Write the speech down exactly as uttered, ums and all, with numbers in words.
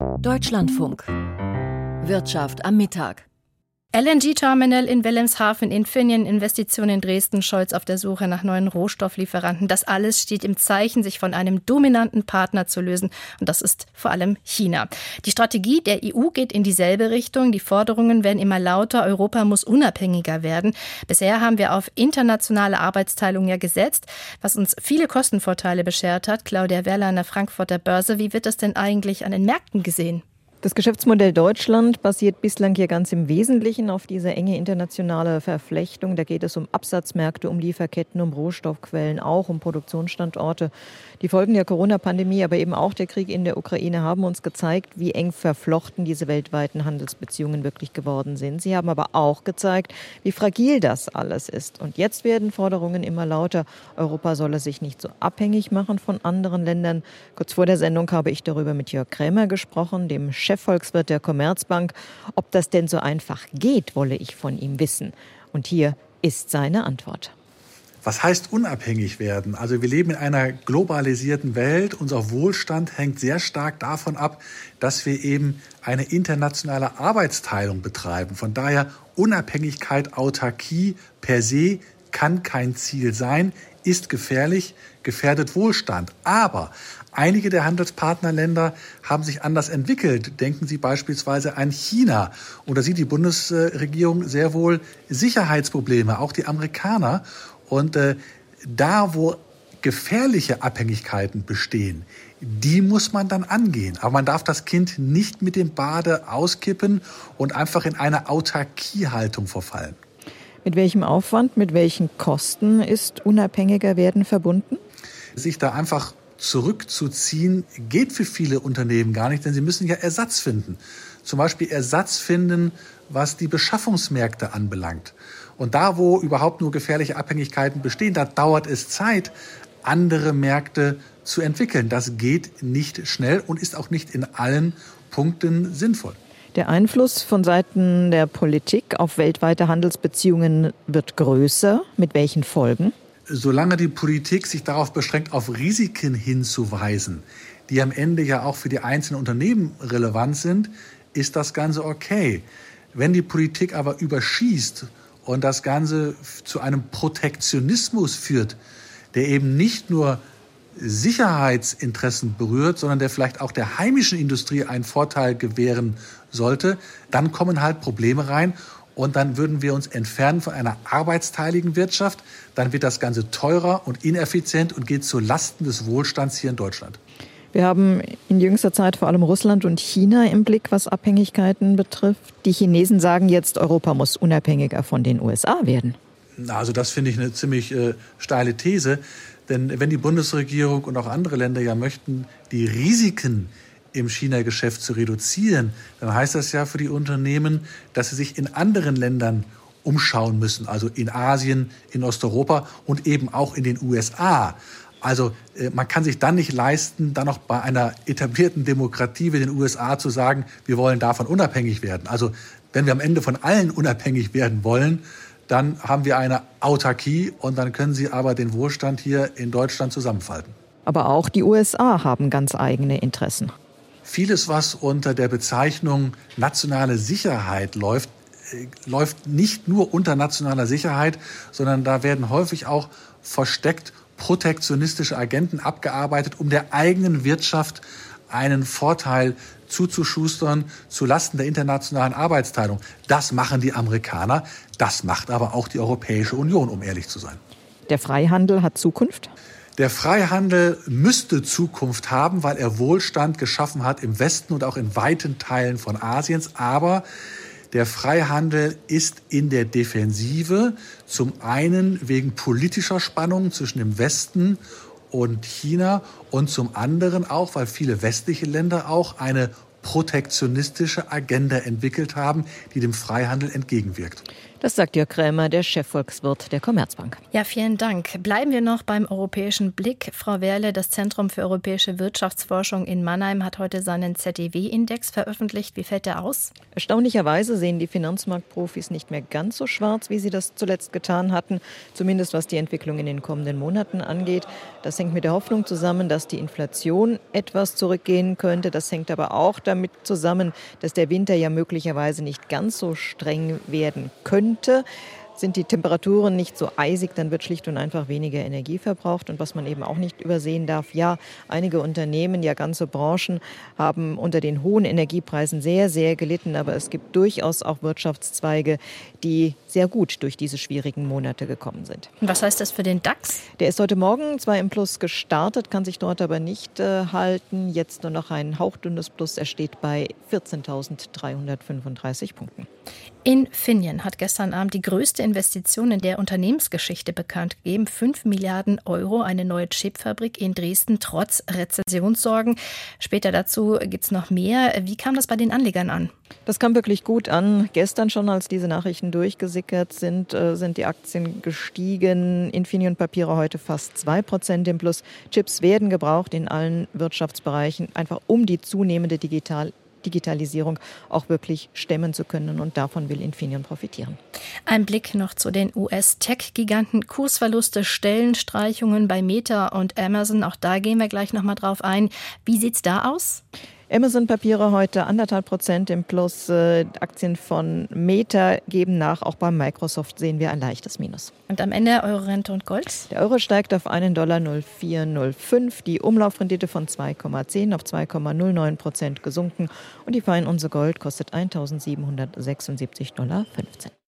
Deutschlandfunk. Wirtschaft am Mittag. L N G-Terminal in Wilhelmshaven, Infineon, Investitionen in Dresden, Scholz auf der Suche nach neuen Rohstofflieferanten. Das alles steht im Zeichen, sich von einem dominanten Partner zu lösen. Und das ist vor allem China. Die Strategie der E U geht in dieselbe Richtung. Die Forderungen werden immer lauter. Europa muss unabhängiger werden. Bisher haben wir auf internationale Arbeitsteilung ja gesetzt, was uns viele Kostenvorteile beschert hat. Claudia Werler an der Frankfurter Börse. Wie wird das denn eigentlich an den Märkten gesehen? Das Geschäftsmodell Deutschland basiert bislang hier ganz im Wesentlichen auf dieser enge internationale Verflechtung. Da geht es um Absatzmärkte, um Lieferketten, um Rohstoffquellen, auch um Produktionsstandorte. Die Folgen der Corona-Pandemie, aber eben auch der Krieg in der Ukraine haben uns gezeigt, wie eng verflochten diese weltweiten Handelsbeziehungen wirklich geworden sind. Sie haben aber auch gezeigt, wie fragil das alles ist. Und jetzt werden Forderungen immer lauter. Europa solle sich nicht so abhängig machen von anderen Ländern. Kurz vor der Sendung habe ich darüber mit Jörg Krämer gesprochen, dem Chefvolkswirt der Commerzbank. Ob das denn so einfach geht, wolle ich von ihm wissen. Und hier ist seine Antwort. Was heißt unabhängig werden? Also wir leben in einer globalisierten Welt. Unser Wohlstand hängt sehr stark davon ab, dass wir eben eine internationale Arbeitsteilung betreiben. Von daher Unabhängigkeit, Autarkie per se kann kein Ziel sein, ist gefährlich, gefährdet Wohlstand. Aber einige der Handelspartnerländer haben sich anders entwickelt. Denken Sie beispielsweise an China. Und da sieht die Bundesregierung sehr wohl Sicherheitsprobleme, auch die Amerikaner. Und äh, da, wo gefährliche Abhängigkeiten bestehen, die muss man dann angehen. Aber man darf das Kind nicht mit dem Bade auskippen und einfach in eine Autarkiehaltung verfallen. Mit welchem Aufwand, mit welchen Kosten ist unabhängiger werden verbunden? Sich da einfach zurückzuziehen, geht für viele Unternehmen gar nicht, denn sie müssen ja Ersatz finden. Zum Beispiel Ersatz finden, was die Beschaffungsmärkte anbelangt. Und da, wo überhaupt nur gefährliche Abhängigkeiten bestehen, da dauert es Zeit, andere Märkte zu entwickeln. Das geht nicht schnell und ist auch nicht in allen Punkten sinnvoll. Der Einfluss von Seiten der Politik auf weltweite Handelsbeziehungen wird größer. Mit welchen Folgen? Solange die Politik sich darauf beschränkt, auf Risiken hinzuweisen, die am Ende ja auch für die einzelnen Unternehmen relevant sind, ist das Ganze okay. Wenn die Politik aber überschießt und das Ganze zu einem Protektionismus führt, der eben nicht nur Sicherheitsinteressen berührt, sondern der vielleicht auch der heimischen Industrie einen Vorteil gewähren sollte, dann kommen halt Probleme rein. Und dann würden wir uns entfernen von einer arbeitsteiligen Wirtschaft. Dann wird das Ganze teurer und ineffizient und geht zu Lasten des Wohlstands hier in Deutschland. Wir haben in jüngster Zeit vor allem Russland und China im Blick, was Abhängigkeiten betrifft. Die Chinesen sagen jetzt, Europa muss unabhängiger von den U S A werden. Also das finde ich eine ziemlich äh, steile These. Denn wenn die Bundesregierung und auch andere Länder ja möchten, die Risiken im China-Geschäft zu reduzieren, dann heißt das ja für die Unternehmen, dass sie sich in anderen Ländern umschauen müssen, also in Asien, in Osteuropa und eben auch in den U S A. Also äh, man kann sich dann nicht leisten, dann noch bei einer etablierten Demokratie wie den U S A zu sagen, wir wollen davon unabhängig werden. Also wenn wir am Ende von allen unabhängig werden wollen, dann haben wir eine Autarkie und dann können sie aber den Wohlstand hier in Deutschland zusammenfalten. Aber auch die U S A haben ganz eigene Interessen. Vieles, was unter der Bezeichnung nationale Sicherheit läuft, äh, läuft nicht nur unter nationaler Sicherheit, sondern da werden häufig auch versteckt protektionistische Agenten abgearbeitet, um der eigenen Wirtschaft einen Vorteil zuzuschustern zu Lasten der internationalen Arbeitsteilung. Das machen die Amerikaner, das macht aber auch die Europäische Union, um ehrlich zu sein. Der Freihandel hat Zukunft? Der Freihandel müsste Zukunft haben, weil er Wohlstand geschaffen hat im Westen und auch in weiten Teilen von Asiens. Aber der Freihandel ist in der Defensive, zum einen wegen politischer Spannungen zwischen dem Westen und China und zum anderen auch, weil viele westliche Länder auch eine protektionistische Agenda entwickelt haben, die dem Freihandel entgegenwirkt. Das sagt Jörg Krämer, der Chefvolkswirt der Commerzbank. Ja, vielen Dank. Bleiben wir noch beim europäischen Blick. Frau Werle, das Zentrum für europäische Wirtschaftsforschung in Mannheim hat heute seinen Z E W-Index veröffentlicht. Wie fällt der aus? Erstaunlicherweise sehen die Finanzmarktprofis nicht mehr ganz so schwarz, wie sie das zuletzt getan hatten. Zumindest was die Entwicklung in den kommenden Monaten angeht. Das hängt mit der Hoffnung zusammen, dass die Inflation etwas zurückgehen könnte. Das hängt aber auch damit zusammen, dass der Winter ja möglicherweise nicht ganz so streng werden könnte. Sind die Temperaturen nicht so eisig, dann wird schlicht und einfach weniger Energie verbraucht. Und was man eben auch nicht übersehen darf, ja, einige Unternehmen, ja ganze Branchen haben unter den hohen Energiepreisen sehr, sehr gelitten. Aber es gibt durchaus auch Wirtschaftszweige, die sehr gut durch diese schwierigen Monate gekommen sind. Und was heißt das für den DAX? Der ist heute Morgen zwar im Plus gestartet, kann sich dort aber nicht äh, halten. Jetzt nur noch ein hauchdünnes Plus. Er steht bei vierzehntausenddreihundertfünfunddreißig Punkten. Infineon hat gestern Abend die größte Investition in der Unternehmensgeschichte bekannt gegeben. Fünf Milliarden Euro, eine neue Chipfabrik in Dresden, trotz Rezessionssorgen. Später dazu gibt es noch mehr. Wie kam das bei den Anlegern an? Das kam wirklich gut an. Gestern schon, als diese Nachrichten durchgesickert sind, sind die Aktien gestiegen. Infineon-Papiere heute fast zwei Prozent im Plus. Chips werden gebraucht in allen Wirtschaftsbereichen, einfach um die zunehmende Digital Digitalisierung auch wirklich stemmen zu können. Und davon will Infineon profitieren. Ein Blick noch zu den U S-Tech-Giganten. Kursverluste, Stellenstreichungen bei Meta und Amazon. Auch da gehen wir gleich noch mal drauf ein. Wie sieht's da aus? Amazon-Papiere heute anderthalb Prozent im Plus. Äh, Aktien von Meta geben nach. Auch bei Microsoft sehen wir ein leichtes Minus. Und am Ende Euro-Rente und Gold? Der Euro steigt auf einen Dollar null Komma vier null fünf. Die Umlaufrendite von zwei Komma zehn auf zwei Komma null neun Prozent gesunken. Und die Feinunze Gold kostet eintausendsiebenhundertsechsundsiebzig Komma fünfzehn Dollar.